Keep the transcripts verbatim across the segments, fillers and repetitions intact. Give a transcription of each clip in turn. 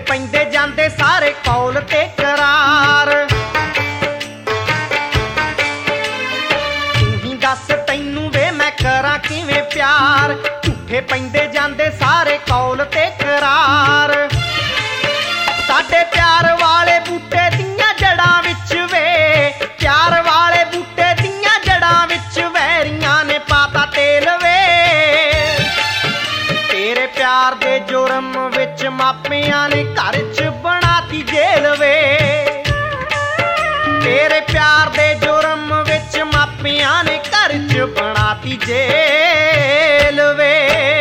पैंदे जांदे सारे कौल ते करार। तू ही दस तैनू वे मैं करा किवें प्यार, झूठे पैंदे जांदे सारे कौल ते करार। साडे प्यार वाले बूटे दियां जड़ां विच वे, प्यार वाले बूटे दियां जड़ां विच वैरियां ने पाता तेल वे। तेरे प्यार दे जुर्म विच मापियां ने घर च बनाती जेल वे। तेरे प्यार दे जुर्म विच मापियां ने घर च बनाती जेल वे।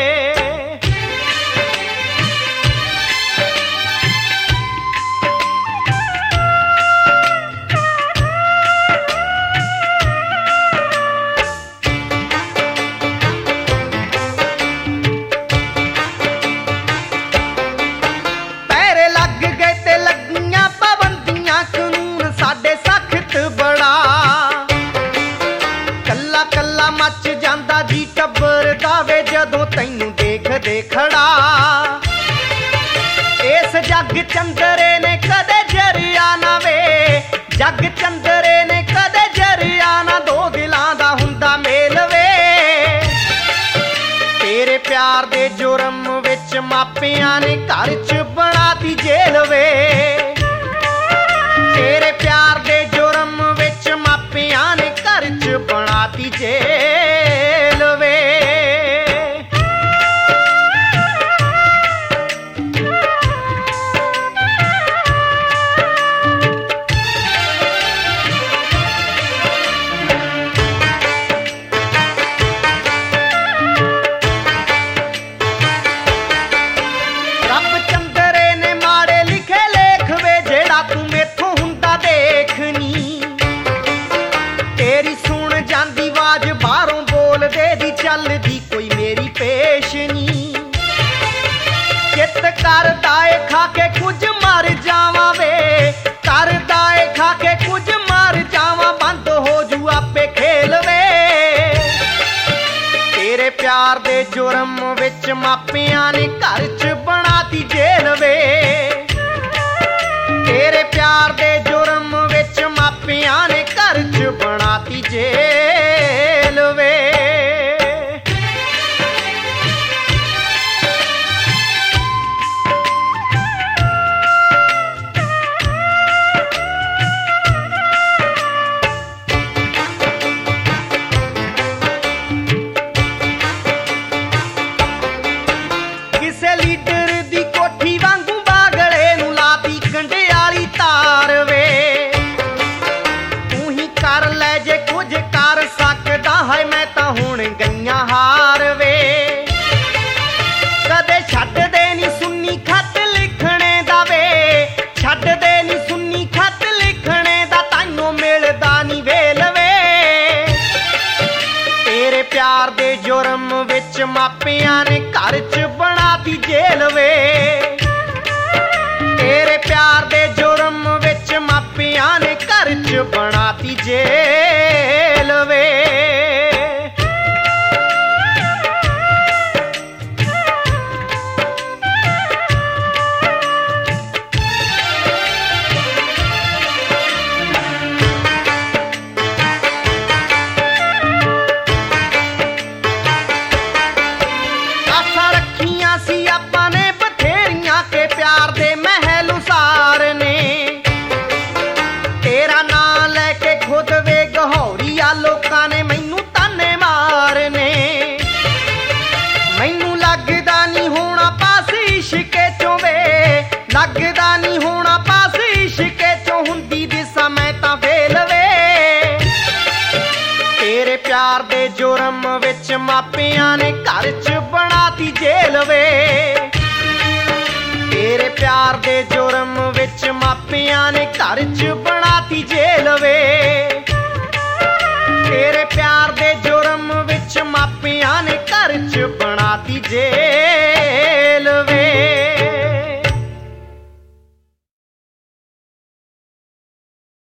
मच जांदा जी टब्बर दावे जदों तैनू देखदे खड़ा। इस जग चंदरे ने कदे जरिया ना वे, जग चंदरे ने कदे जरिया ना, दो दिलां दा हुंदा मेल वे। तेरे प्यार दे जुर्म विच मापियां ने घर च बनाती जेल वे। तेरे प्यार दे जुर्म विच मापियां ने घर च बनाती जेल वे। रब चंदरे ने माड़े लिखे लेख वे, जेड़ा तू मेथों हुंदा देखनी। तेरी सुन जांदी आवाज बाहरों बोल दे दी चलदी कोई मेरी पेशनी। चित करदा ए खा के कुछ मर जावां वे, करदा ए खा के कुछ मर जावां, बंद हो जू आपे खेल वे। तेरे प्यार दे जुर्म विच मापियां ने घर च बनाती जेल वे। तेरे प्यार दे जुर्म विच मापियां ने घर च बनाती जेल वे। किसे लीडर दी कोठी वांगू बागले नू लाती कंडे वाली तार वे। तू ही कर ले जे कुछ कर सकदा है, मैं तां हुण गईयां हार वे। कदे छड्ड दे नी सुन्नी खत लिखणे दा वे, छड्ड दे नी सुन्नी खत लिखणे दा, ताइयों मिलदा नी वेल वे। तेरे प्यार दे जुर्म विच मापियां ने घर च बनाती जेल वे। तेरे प्यार दे जुर्म विच मापियां ने घर च बनाती जेल वे। आसां रखियां सी आपां ने बथेरियां के प्यार दे महल उसारने। तेरा नां लैके खुद वे गहौरिया लोकां ने मैनू ताने मारने। मैनू लगदा नी होना पास इश्के चों वे, लगदा नी होना पास इश्के चों, हुंदी दिसां मैं तां फेल वे। तेरे प्यार दे जुर्म विच मापियां ने घर च बनाती जेल वे। तेरे प्यार दे जुर्म विच मापियां ने घर च बनाती जेल वे। तेरे प्यार दे जुर्म विच मापियां ने घर च बनाती जेल